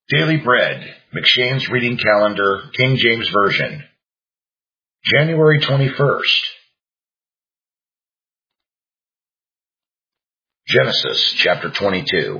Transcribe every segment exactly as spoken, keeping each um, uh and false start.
Daily Bread, McShane's Reading Calendar, King James Version, January twenty-first. Genesis chapter twenty-two.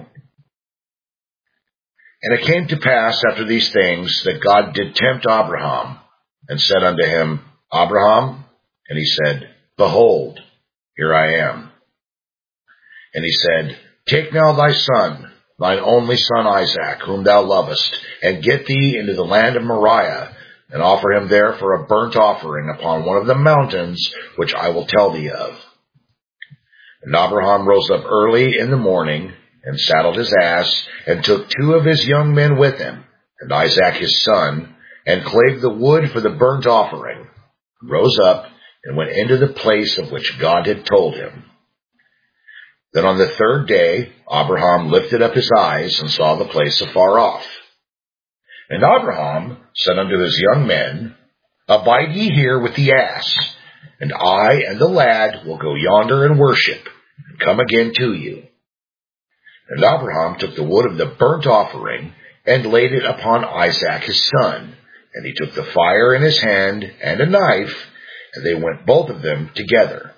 And it came to pass after these things that God did tempt Abraham, and said unto him, Abraham? And he said, Behold, here I am. And he said, Take now thy son, thine only son Isaac, whom thou lovest, and get thee into the land of Moriah, and offer him there for a burnt offering upon one of the mountains which I will tell thee of. And Abraham rose up early in the morning, and saddled his ass, and took two of his young men with him, and Isaac his son, and clave the wood for the burnt offering, and rose up, and went into the place of which God had told him. Then on the third day, Abraham lifted up his eyes, and saw the place afar off. And Abraham said unto his young men, Abide ye here with the ass, and I and the lad will go yonder and worship, and come again to you. And Abraham took the wood of the burnt offering, and laid it upon Isaac his son. And he took the fire in his hand, and a knife, and they went both of them together.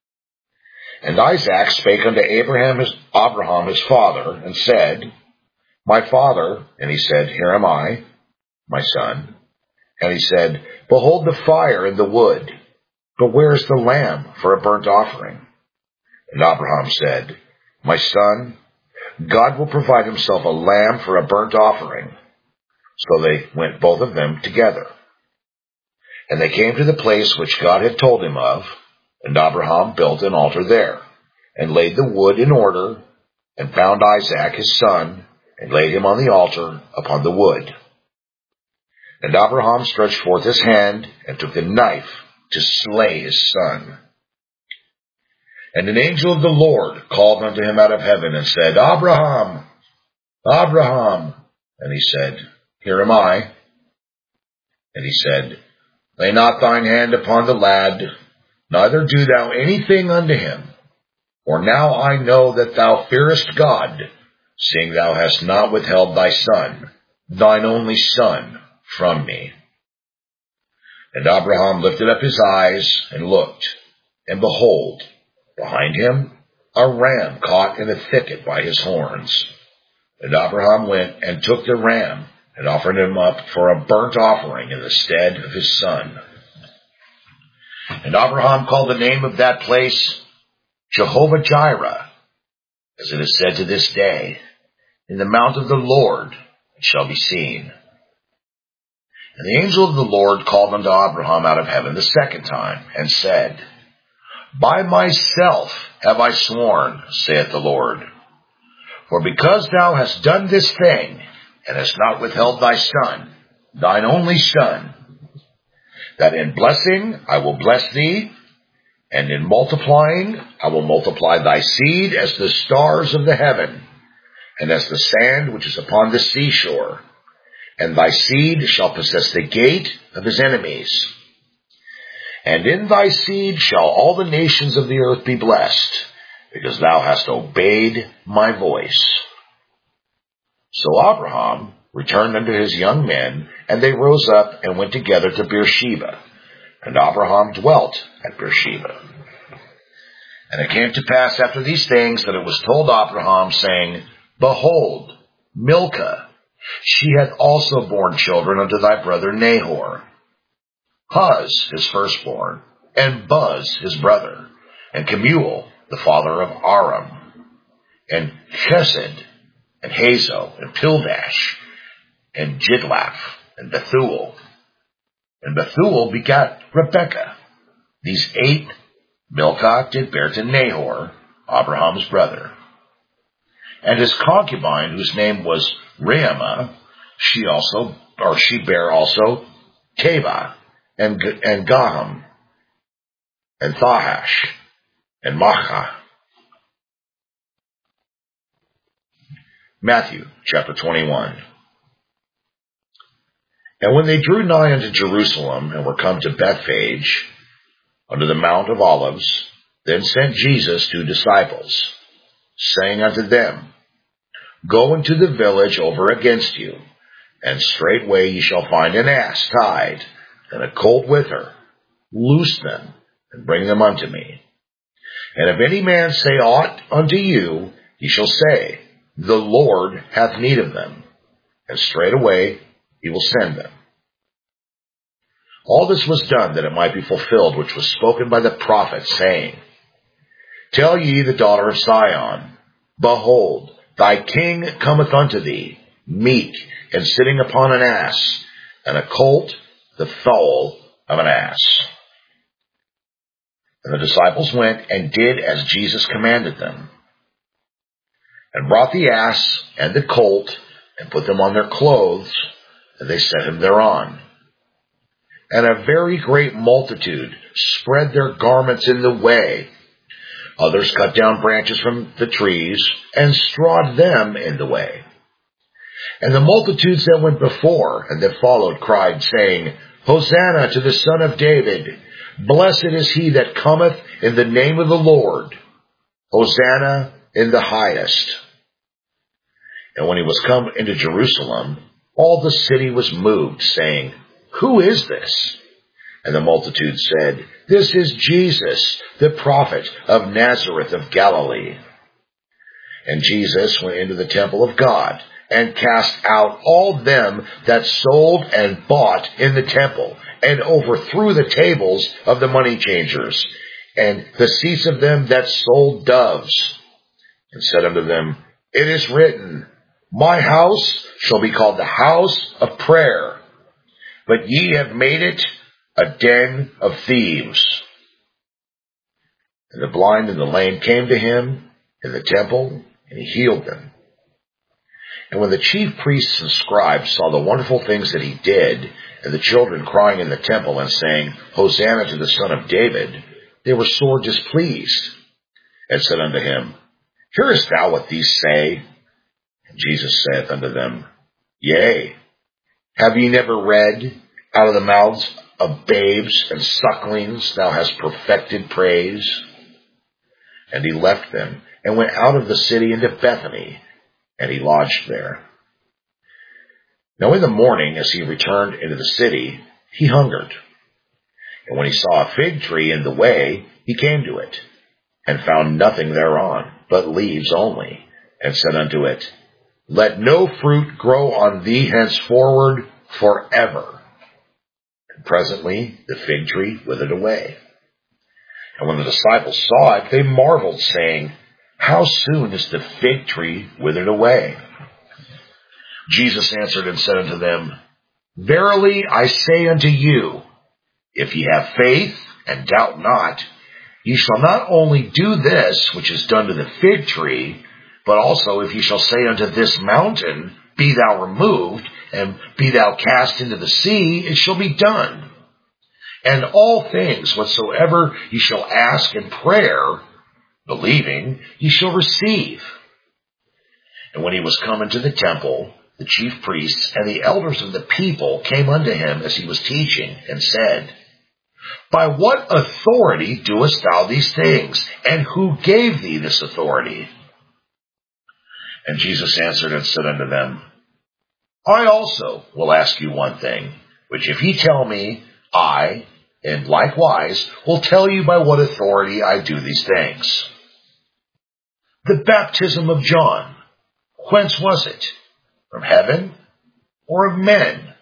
And Isaac spake unto Abraham his, Abraham his father, and said, My father. And he said, Here am I, my son. And he said, Behold the fire and the wood, but where is the lamb for a burnt offering? And Abraham said, My son, God will provide himself a lamb for a burnt offering. So they went both of them together. And they came to the place which God had told him of, and Abraham built an altar there, and laid the wood in order, and bound Isaac his son, and laid him on the altar upon the wood. And Abraham stretched forth his hand, and took the knife to slay his son. And an angel of the Lord called unto him out of heaven, and said, Abraham, Abraham. And he said, Here am I. And he said, Lay not thine hand upon the lad, neither do thou anything unto him. For now I know that thou fearest God, seeing thou hast not withheld thy son, thine only son, from me. And Abraham lifted up his eyes, and looked, and behold, behind him a ram caught in a thicket by his horns. And Abraham went and took the ram, and offered him up for a burnt offering in the stead of his son. And Abraham called the name of that place Jehovah-Jireh, as it is said to this day, In the mount of the Lord it shall be seen. And the angel of the Lord called unto Abraham out of heaven the second time, and said, By myself have I sworn, saith the Lord, for because thou hast done this thing, and hast not withheld thy son, thine only son, that in blessing I will bless thee, and in multiplying I will multiply thy seed as the stars of the heaven, and as the sand which is upon the seashore. And thy seed shall possess the gate of his enemies. And in thy seed shall all the nations of the earth be blessed, because thou hast obeyed my voice. So Abraham returned unto his young men, and they rose up and went together to Beersheba. And Abraham dwelt at Beersheba. And it came to pass after these things that it was told Abraham, saying, Behold, Milcah, she hath also borne children unto thy brother Nahor. Huz his firstborn, and Buz his brother, and Kemuel the father of Aram, and Chesed, and Hazo, and Pildash, and Jidlaph, and Bethuel. And Bethuel begat Rebekah. These eight Milcah did bear to Nahor, Abraham's brother. And his concubine, whose name was Reumah, she also, or she bare also Tebah, and, and Gaham, and Thahash, and Maachah. Matthew chapter twenty-one. And when they drew nigh unto Jerusalem, and were come to Bethphage, unto the Mount of Olives, then sent Jesus two disciples, saying unto them, Go into the village over against you, And straightway ye shall find an ass tied, and a colt with her. Loose them, and bring them unto me. And if any man say aught unto you, ye shall say, The Lord hath need of them. And straightway he will send them. All this was done that it might be fulfilled, which was spoken by the prophet, saying, Tell ye the daughter of Sion, Behold, thy king cometh unto thee, meek, and sitting upon an ass, and a colt, the foal of an ass. And the disciples went and did as Jesus commanded them, and brought the ass and the colt, and put them on their clothes, and they set him thereon. And a very great multitude spread their garments in the way. Others cut down branches from the trees, and strawed them in the way. And the multitudes that went before and that followed cried, saying, Hosanna to the Son of David! Blessed is he that cometh in the name of the Lord! Hosanna in the highest! And when he was come into Jerusalem, all the city was moved, saying, Who is this? And the multitude said, This is Jesus, the prophet of Nazareth of Galilee. And Jesus went into the temple of God, and cast out all them that sold and bought in the temple, and overthrew the tables of the money changers, and the seats of them that sold doves, and said unto them, It is written, My house shall be called the house of prayer, but ye have made it a den of thieves. And the blind and the lame came to him in the temple, and he healed them. And when the chief priests and scribes saw the wonderful things that he did, and the children crying in the temple and saying, Hosanna to the Son of David, they were sore displeased, and said unto him, Hearest thou what these say? And Jesus saith unto them, Yea. Have ye never read, Out of the mouths of babes and sucklings thou hast perfected praise? And he left them, and went out of the city into Bethany, and he lodged there. Now in the morning, as he returned into the city, he hungered. And when he saw a fig tree in the way, he came to it, and found nothing thereon, but leaves only, and said unto it, Let no fruit grow on thee henceforward forever. And presently the fig tree withered away. And when the disciples saw it, they marveled, saying, How soon is the fig tree withered away? Jesus answered and said unto them, Verily I say unto you, if ye have faith, and doubt not, ye shall not only do this which is done to the fig tree, but also if ye shall say unto this mountain, Be thou removed, and be thou cast into the sea, it shall be done. And all things whatsoever ye shall ask in prayer, believing, ye shall receive. And when he was come into the temple, the chief priests and the elders of the people came unto him as he was teaching, and said, By what authority doest thou these things? And who gave thee this authority? And Jesus answered and said unto them, I also will ask you one thing, which if ye tell me, I, and likewise, will tell you by what authority I do these things. The baptism of John, whence was it? From heaven or of men?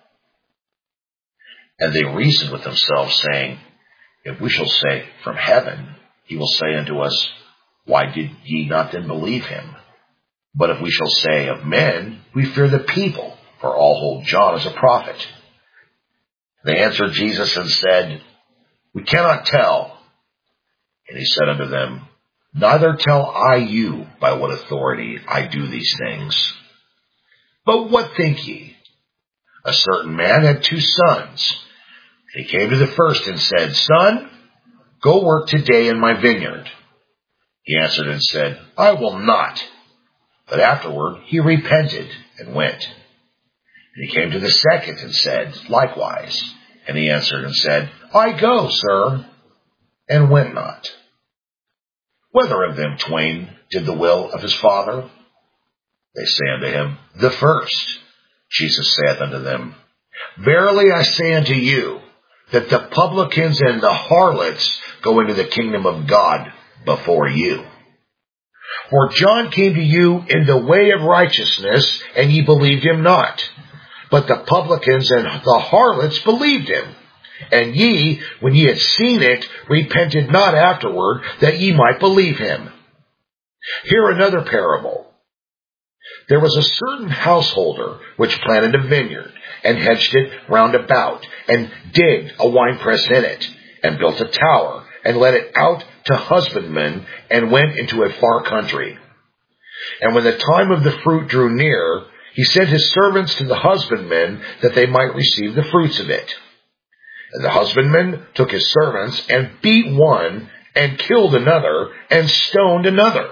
And they reasoned with themselves, saying, If we shall say, From heaven, he will say unto us, Why did ye not then believe him? But if we shall say, Of men, we fear the people, for all hold John as a prophet. They answered Jesus and said, We cannot tell. And he said unto them, Neither tell I you by what authority I do these things. But what think ye? A certain man had two sons. And he came to the first and said, Son, go work today in my vineyard. He answered and said, I will not. But afterward he repented and went. And he came to the second and said, Likewise. And he answered and said, I go, sir, and went not. Whether of them twain did the will of his father? They say unto him, The first. Jesus saith unto them, Verily I say unto you, that the publicans and the harlots go into the kingdom of God before you. For John came to you in the way of righteousness, and ye believed him not. But the publicans and the harlots believed him. And ye, when ye had seen it, repented not afterward, that ye might believe him. Hear another parable. There was a certain householder which planted a vineyard, and hedged it round about, and digged a winepress in it, and built a tower, and let it out to husbandmen, and went into a far country. And when the time of the fruit drew near, he sent his servants to the husbandmen, that they might receive the fruits of it. And the husbandman took his servants, and beat one, and killed another, and stoned another.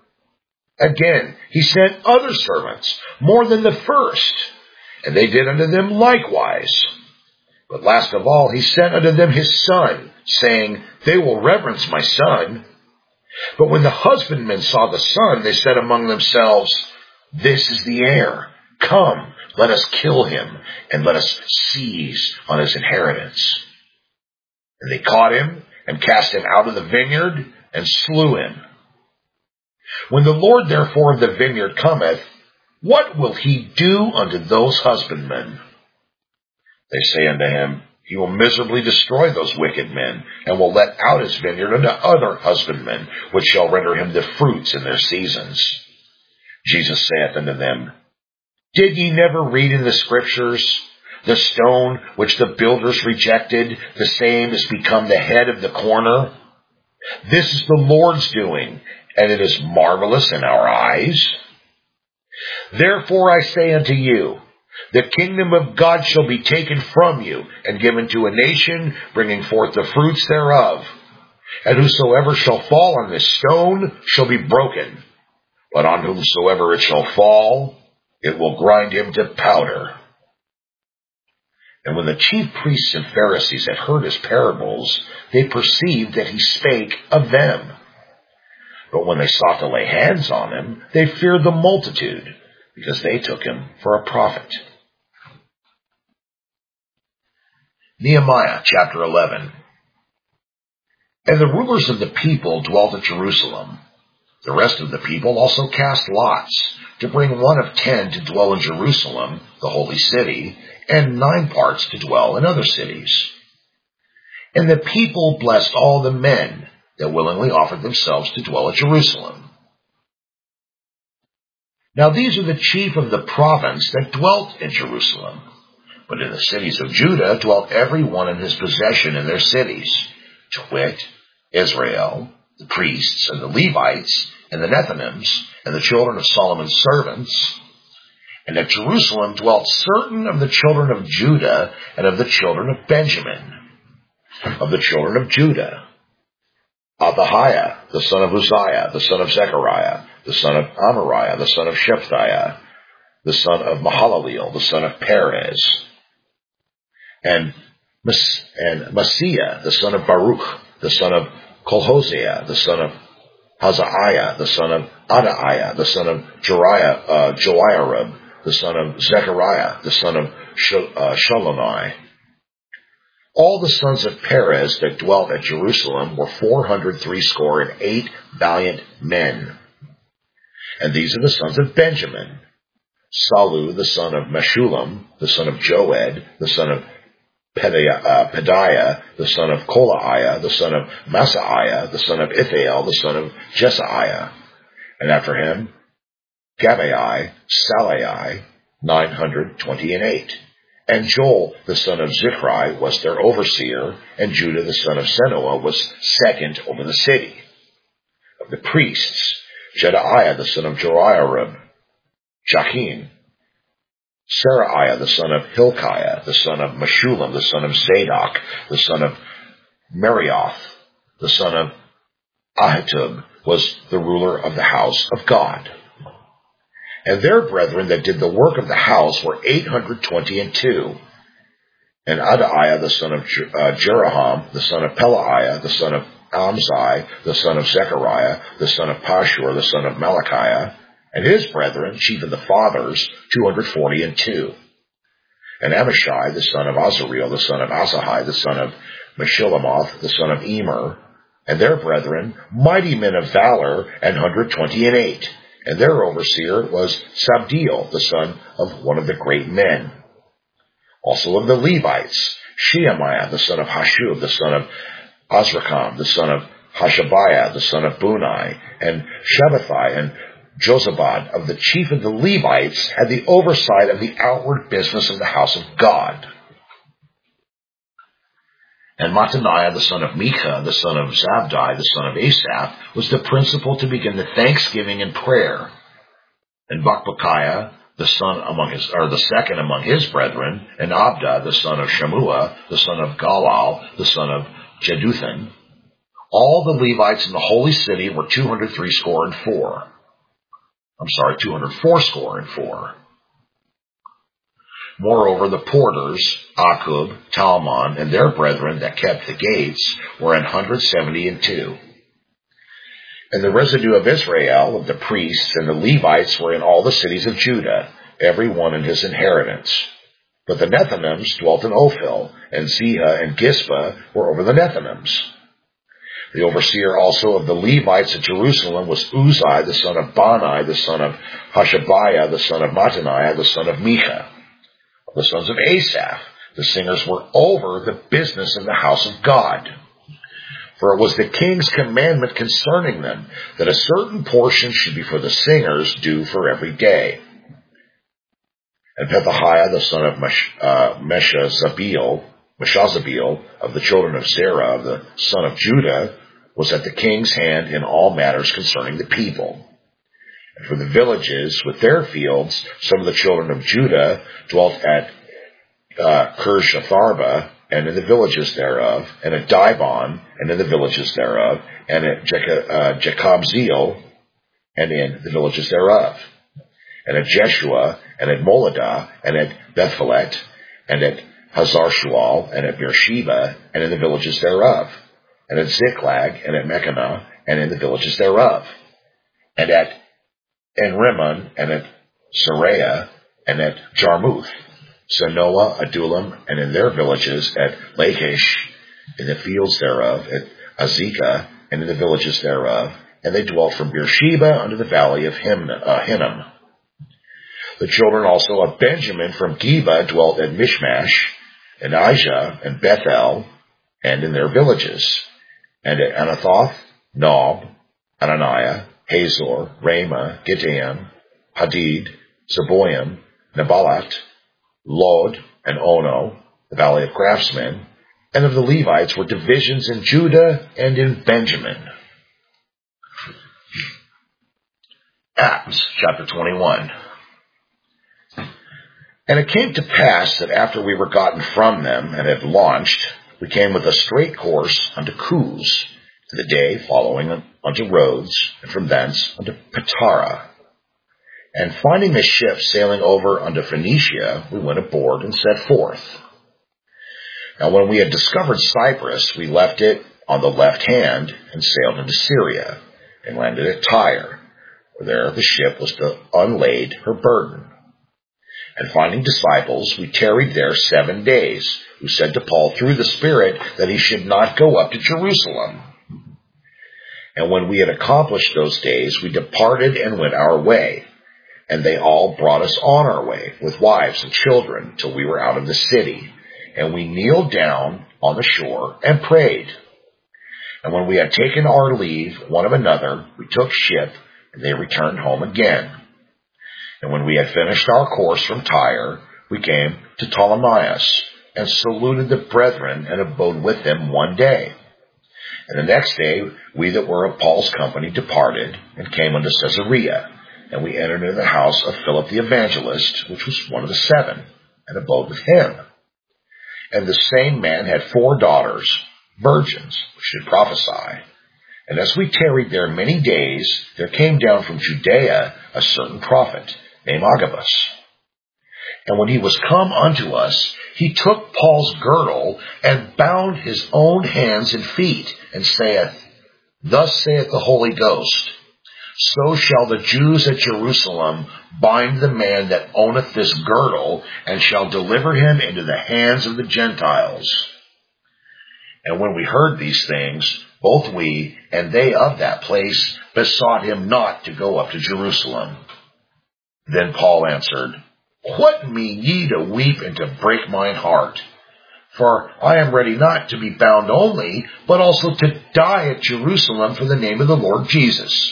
Again, he sent other servants, more than the first, and they did unto them likewise. But last of all, he sent unto them his son, saying, They will reverence my son. But when the husbandmen saw the son, they said among themselves, This is the heir. Come, let us kill him, and let us seize on his inheritance. And they caught him, and cast him out of the vineyard, and slew him. When the Lord therefore of the vineyard cometh, what will he do unto those husbandmen? They say unto him, He will miserably destroy those wicked men, and will let out his vineyard unto other husbandmen, which shall render him the fruits in their seasons. Jesus saith unto them, Did ye never read in the Scriptures, The stone which the builders rejected, the same is become the head of the corner? This is the Lord's doing, and it is marvelous in our eyes. Therefore I say unto you, the kingdom of God shall be taken from you, and given to a nation, bringing forth the fruits thereof. And whosoever shall fall on this stone shall be broken, but on whomsoever it shall fall, it will grind him to powder. And when the chief priests and Pharisees had heard his parables, they perceived that he spake of them. But when they sought to lay hands on him, they feared the multitude, because they took him for a prophet. Nehemiah chapter eleven. And the rulers of the people dwelt at Jerusalem. The rest of the people also cast lots, to bring one of ten to dwell in Jerusalem, the holy city, and nine parts to dwell in other cities. And the people blessed all the men that willingly offered themselves to dwell at Jerusalem. Now these are the chief of the province that dwelt in Jerusalem. But in the cities of Judah dwelt every one in his possession in their cities, to wit, Israel, the priests, and the Levites, and the Nethinims, and the children of Solomon's servants. And at Jerusalem dwelt certain of the children of Judah, and of the children of Benjamin. Of the children of Judah, Abihiah, the son of Uzziah, the son of Zechariah, the son of Amariah, the son of Shephatiah, the son of Mahalaleel, the son of Perez, and Mas- and Messiah, the son of Baruch, the son of Kolhosea, the son of Hazaiah, the son of Adaiah, the son of Jeriah, uh, Joiarib, the son of Zechariah, the son of Sh- uh, Shalomai. All the sons of Perez that dwelt at Jerusalem were four hundred threescore and eight valiant men. And these are the sons of Benjamin: Salu, the son of Meshullam, the son of Joed, the son of Pedaiah, uh, Pedaiah, the son of Kolaiah, the son of Masaiah, the son of Ithael, the son of Jesaiah. And after him, Gabai, Salai, nine hundred twenty and eight. And Joel, the son of Zichri, was their overseer, and Judah, the son of Senoah, was second over the city. Of the priests, Jedaiah, the son of Joiarib, Jachin, Seraiah, the son of Hilkiah, the son of Meshullam, the son of Zadok, the son of Merioth, the son of Ahitub, was the ruler of the house of God. And their brethren that did the work of the house were eight hundred twenty and two. And Adaiah, the son of uh, Jeraham, the son of Pelaiah, the son of Amzai, the son of Zechariah, the son of Pashur, the son of Malachiah, And his brethren, chief of the fathers, two hundred forty and two. And Amishai, the son of Azareel, the son of Asahai, the son of Meshillemoth, the son of Emer, and their brethren, mighty men of valor, and one hundred twenty and eight. And their overseer was Sabdiel, the son of one of the great men. Also of the Levites, Shemaiah, the son of Hashub, the son of Azrikam, the son of Hashabiah, the son of Bunai, and Shabbathai, and Jozabad of the chief of the Levites had the oversight of the outward business of the house of God. And Mattaniah, the son of Micah, the son of Zabdi, the son of Asaph, was the principal to begin the thanksgiving and prayer. And Bakbakiah, the son among his, or the second among his brethren, and Abda, the son of Shammua, the son of Galal, the son of Jeduthun. All the Levites in the holy city were two hundred three score and four. I'm sorry, two hundred four score and four. Moreover, the porters, Akub, Talmon, and their brethren that kept the gates were an hundred seventy and two. And the residue of Israel, of the priests and the Levites, were in all the cities of Judah, every one in his inheritance. But the Nethinims dwelt in Ophel, and Zehah and Gispa were over the Nethinims. The overseer also of the Levites at Jerusalem was Uzai, the son of Bani, the son of Hashabiah, the son of Mattaniah, the son of Micah. The sons of Asaph, the singers, were over the business of the house of God. For it was the king's commandment concerning them that a certain portion should be for the singers due for every day. And Pethahiah, the son of Mesh, uh, Meshazabil, Meshazabil, of the children of Zerah, of the son of Judah, was at the king's hand in all matters concerning the people. And for the villages with their fields, some of the children of Judah dwelt at uh, Kirjatharba, and in the villages thereof, and at Dibon, and in the villages thereof, and at Jeka, uh, Jekabzeel, and in the villages thereof, and at Jeshua, and at Moladah, and at Bethphelet, and at Hazarshual, and at Beersheba, and in the villages thereof, and at Ziklag, and at Mechanah, and in the villages thereof, and at Enrimmon, and at Saraiah, and at Jarmuth, Zanoah, Adullam, and in their villages at Lachish, in the fields thereof, at Azekah, and in the villages thereof, and they dwelt from Beersheba unto the valley of Himn- uh, Hinnom. The children also of Benjamin from Geba dwelt at Mishmash, and Aijah, and Bethel, and in their villages, and at Anathoth, Nob, Ananiah, Hazor, Ramah, Gideon, Hadid, Zeboim, Nebalat, Lod, and Ono, the valley of craftsmen, and of the Levites were divisions in Judah and in Benjamin. Acts chapter twenty-one. And it came to pass that after we were gotten from them and had launched, we came with a straight course unto Cus, the day following unto Rhodes, and from thence unto Patara. And finding a ship sailing over unto Phoenicia, we went aboard and set forth. Now when we had discovered Cyprus, we left it on the left hand and sailed into Syria, and landed at Tyre, where there the ship was to unlade her burden. And finding disciples, we tarried there seven days, who said to Paul through the Spirit that he should not go up to Jerusalem. And when we had accomplished those days, we departed and went our way. And they all brought us on our way, with wives and children, till we were out of the city. And we kneeled down on the shore and prayed. And when we had taken our leave one of another, we took ship, and they returned home again. And when we had finished our course from Tyre, we came to Ptolemais, and saluted the brethren, and abode with them one day. And the next day, we that were of Paul's company departed, and came unto Caesarea. And we entered into the house of Philip the evangelist, which was one of the seven, and abode with him. And the same man had four daughters, virgins, which did prophesy. And as we tarried there many days, there came down from Judea a certain prophet, named Agabus. And when he was come unto us, he took Paul's girdle, and bound his own hands and feet, and saith, Thus saith the Holy Ghost, so shall the Jews at Jerusalem bind the man that owneth this girdle, and shall deliver him into the hands of the Gentiles. And when we heard these things, both we and they of that place besought him not to go up to Jerusalem. Then Paul answered, What mean ye to weep and to break mine heart? For I am ready not to be bound only, but also to die at Jerusalem for the name of the Lord Jesus.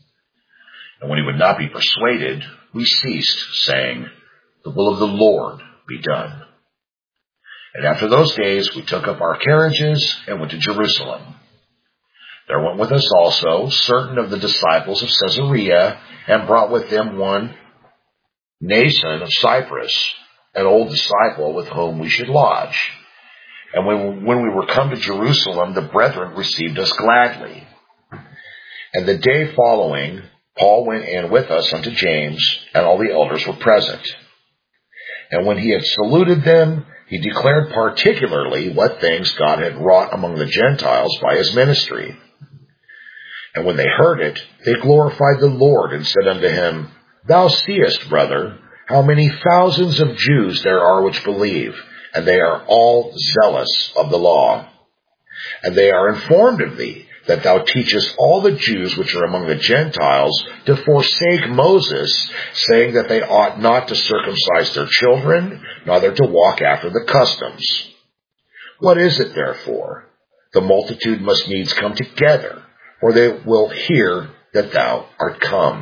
And when he would not be persuaded, we ceased, saying, The will of the Lord be done. And after those days we took up our carriages and went to Jerusalem. There went with us also certain of the disciples of Caesarea, and brought with them one Nason of Cyprus, an old disciple with whom we should lodge. And when, when we were come to Jerusalem, the brethren received us gladly. And the day following, Paul went in with us unto James, and all the elders were present. And when he had saluted them, he declared particularly what things God had wrought among the Gentiles by his ministry. And when they heard it, they glorified the Lord, and said unto him, Thou seest, brother, how many thousands of Jews there are which believe, and they are all zealous of the law. And they are informed of thee, that thou teachest all the Jews which are among the Gentiles to forsake Moses, saying that they ought not to circumcise their children, neither to walk after the customs. What is it therefore? The multitude must needs come together, for they will hear that thou art come.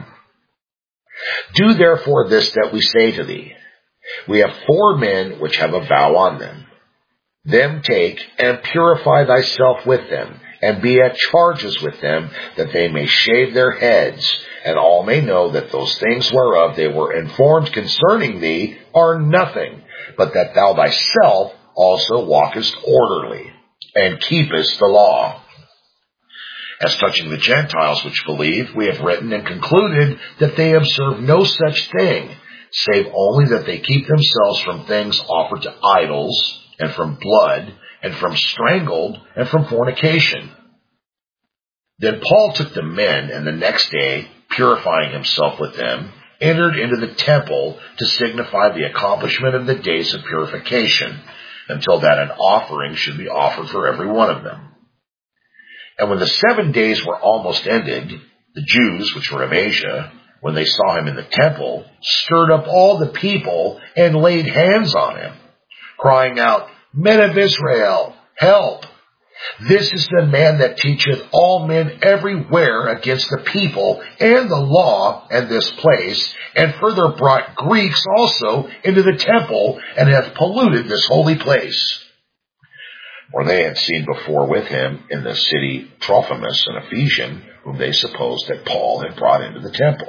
Do therefore this that we say to thee. We have four men which have a vow on them. Them take, and purify thyself with them, and be at charges with them, that they may shave their heads, and all may know that those things whereof they were informed concerning thee are nothing, but that thou thyself also walkest orderly, and keepest the law. As touching the Gentiles which believe, we have written and concluded that they observe no such thing, save only that they keep themselves from things offered to idols, and from blood, and from strangled, and from fornication. Then Paul took the men, and the next day, purifying himself with them, entered into the temple to signify the accomplishment of the days of purification, until that an offering should be offered for every one of them. And when the seven days were almost ended, the Jews which were of Asia, when they saw him in the temple, stirred up all the people and laid hands on him, crying out, Men of Israel, help! This is the man that teacheth all men everywhere against the people and the law and this place, and further brought Greeks also into the temple, and hath polluted this holy place. For they had seen before with him in the city Trophimus, an Ephesian, whom they supposed that Paul had brought into the temple.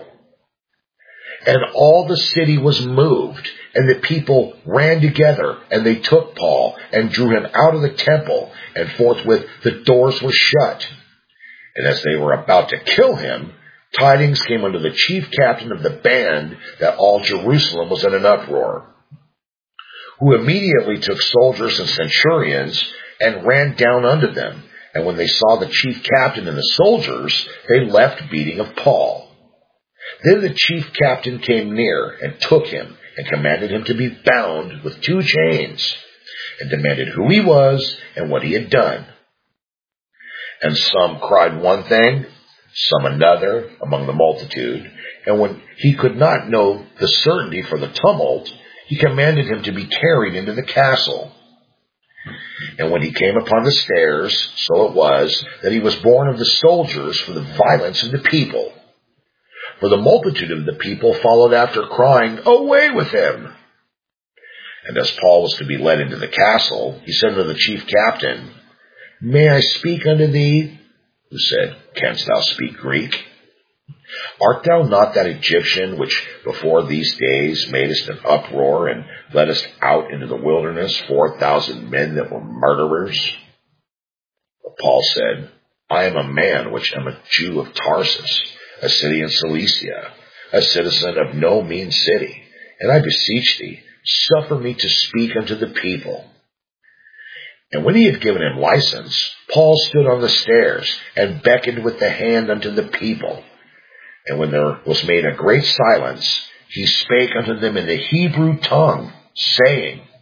And all the city was moved, and the people ran together, and they took Paul, and drew him out of the temple, and forthwith the doors were shut. And as they were about to kill him, tidings came unto the chief captain of the band that all Jerusalem was in an uproar, who immediately took soldiers and centurions, and ran down unto them. And when they saw the chief captain and the soldiers, they left beating of Paul. Then the chief captain came near, and took him, and commanded him to be bound with two chains, and demanded who he was, and what he had done. And some cried one thing, some another, among the multitude. And when he could not know the certainty for the tumult, he commanded him to be carried into the castle. And when he came upon the stairs, so it was that he was borne of the soldiers for the violence of the people. For the multitude of the people followed after, crying, Away with him! And as Paul was to be led into the castle, he said unto the chief captain, May I speak unto thee? Who said, Canst thou speak Greek? Art thou not that Egyptian which before these days madest an uproar, and leddest out into the wilderness four thousand men that were murderers? But Paul said, I am a man which am a Jew of Tarsus, a city in Cilicia, a citizen of no mean city, and I beseech thee, suffer me to speak unto the people. And when he had given him license, Paul stood on the stairs, and beckoned with the hand unto the people. And when there was made a great silence, he spake unto them in the Hebrew tongue, saying,